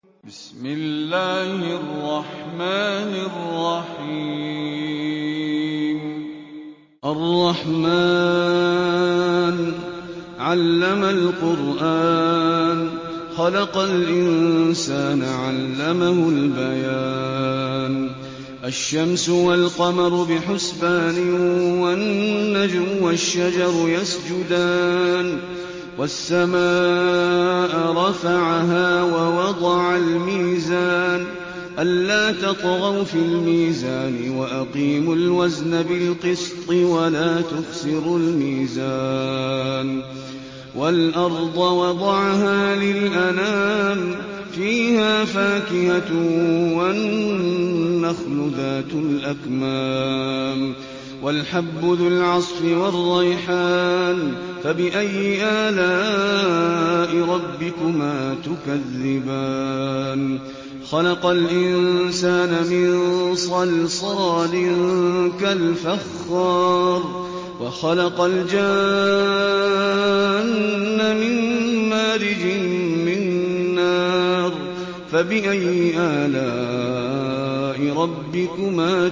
بسم الله الرحمن الرحيم الرحمن علم القرآن خلق الإنسان علمه البيان الشمس والقمر بحسبان والنجم والشجر يسجدان والسماء رفعها ووضع الميزان ألا تطغوا في الميزان وأقيموا الوزن بالقسط ولا تخسروا الميزان والأرض وضعها للأنام فيها فاكهة والنخل ذات الأكمام والحب ذو العصف والريحان فبأي آلاء ربكما تكذبان خلق الإنسان من صلصال كالفخار وخلق الجان من مارج من نار فبأي آلاء ربكما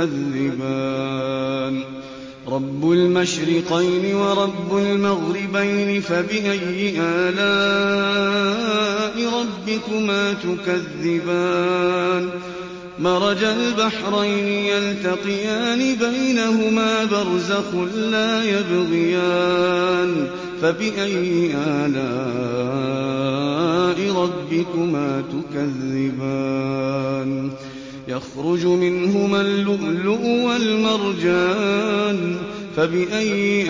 تكذبان رب المشرقين ورب المغربين فبأي آلاء ربكما تكذبان مرج البحرين يلتقيان بينهما برزخ لا يبغيان فبأي آلاء ربكما تكذبان يخرج منهما اللؤلؤ والمرجان فبأي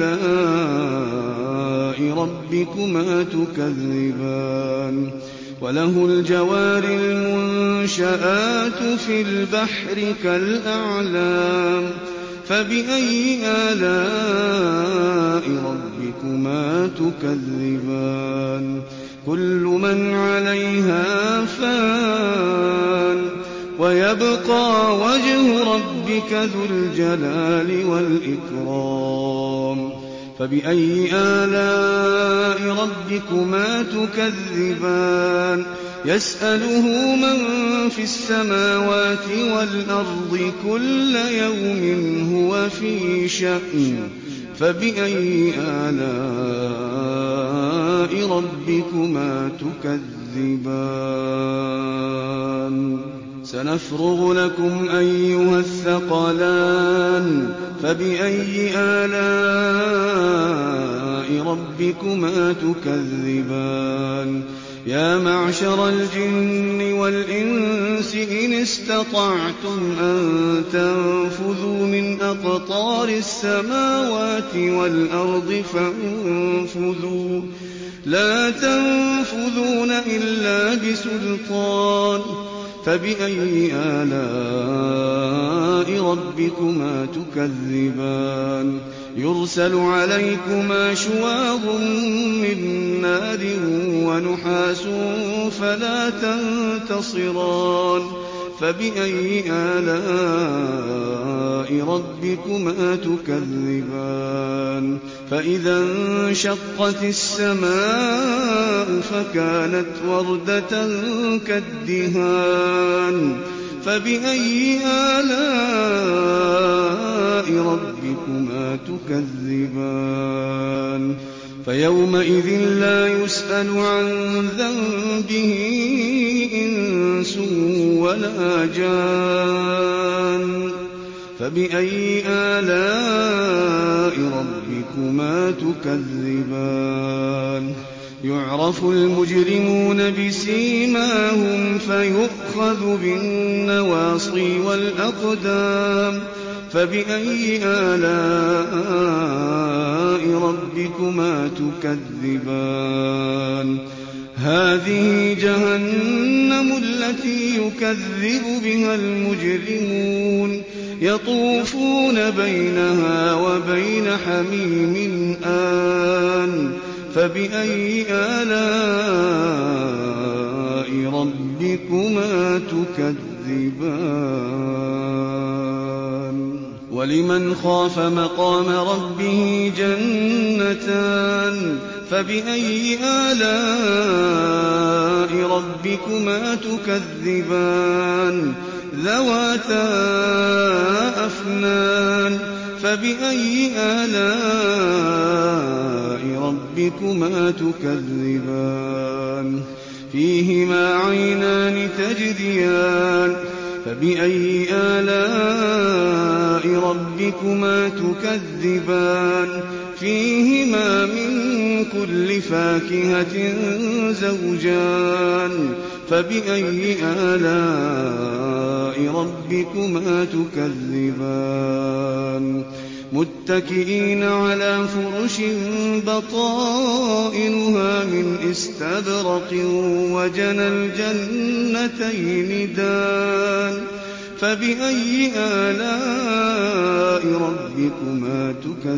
آلاء ربكما تكذبان وله الجوار المنشآت في البحر كالأعلام فبأي آلاء ربكما تكذبان كل من عليها فان ويبقى وجه ربك ذو الجلال والإكرام فبأي آلاء ربكما تكذبان يسأله من في السماوات والأرض كل يوم هو في شأن فبأي آلاء ربكما تكذبان سنفرغ لكم أيها الثقلان فبأي آلاء ربكما تكذبان يا معشر الجن والإنس إن استطعتم أن تنفذوا من أقطار السماوات والأرض فانفذوا لا تنفذون إلا بسلطان فبأي آلاء ربكما تكذبان يرسل عليكما شواظ من نار ونحاس فلا تنتصران فبأي آلاء ربكما تكذبان فإذا انشقت السماء فكانت وردة كالدهان فبأي آلاء ربكما تكذبان فيومئذ لا يسأل عن ذنبه إنس ولا جان فبأي آلاء ربكما تكذبان يعرف المجرمون بسيماهم فيؤخذ بالنواصي والأقدام فبأي آلاء ربكما تكذبان هذه جهنم التي يكذب بها المجرمون يطوفون بينها وبين حميم آن فبأي آلاء ربكما تكذبان ولمن خاف مقام ربه جنتان فبأي آلاء ربكما تكذبان ذواتا أفنان فبأي آلاء ربكما تكذبان فيهما عينان تجريان فبأي آلاء ربكما تكذبان فيهما من كل فاكهة زوجان فبأي آلاء ربكما تكذبان متكئين على فرش بطائنها من استبرق وجنى الجنتين دان فبأي آلاء ربكما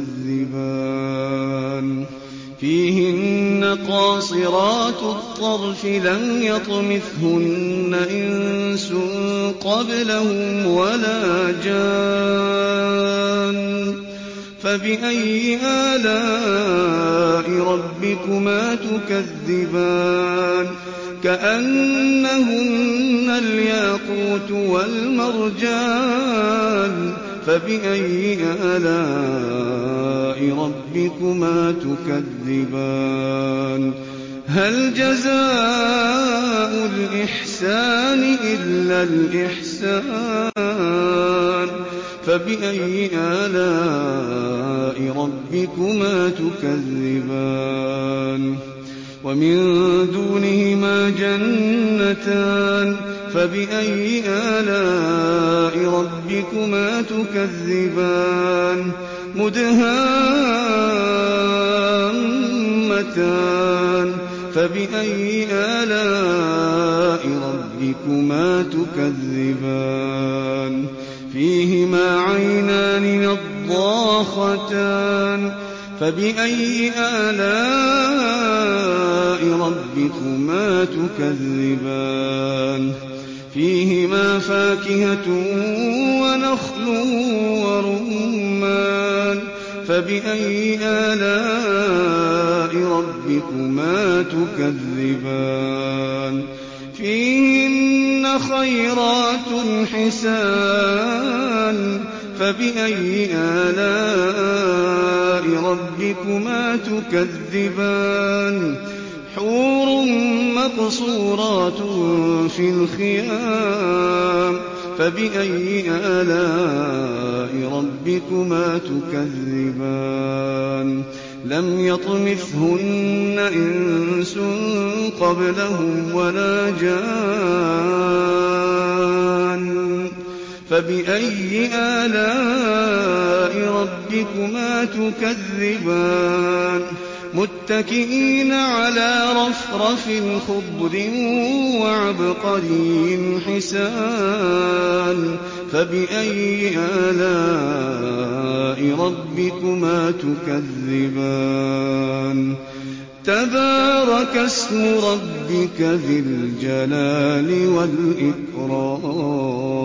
تكذبان فيهن قاصرات الطرف لم يطمثهن إنس قبلهم ولا جان فبأي آلاء ربكما تكذبان كأنهن الياقوت والمرجان فبأي آلاء ربكما تكذبان هل جزاء الإحسان إلا الإحسان فبأي آلاء ربكما تكذبان ومن دونهما جنتان فبأي آلاء ربكما تكذبان مدهامتان فبأي آلاء ربكما تكذبان فيهما عينان نضاختان فبأي آلاء ربكما تكذبان فيهما فاكهة ونخل ورمان فبأي آلاء ربكما تكذبان فيهن خيرات حسان فبأي آلاء ربكما تكذبان حور مقصورات في الخيام فبأي آلاء ربكما تكذبان لم يطمثهن إنس قبلهم ولا جان فبأي آلاء ربكما تكذبان متكئين على رفرف خضر وعبقري حسان فبأي آلاء ربكما تكذبان تبارك اسم ربك ذي الجلال والإكرام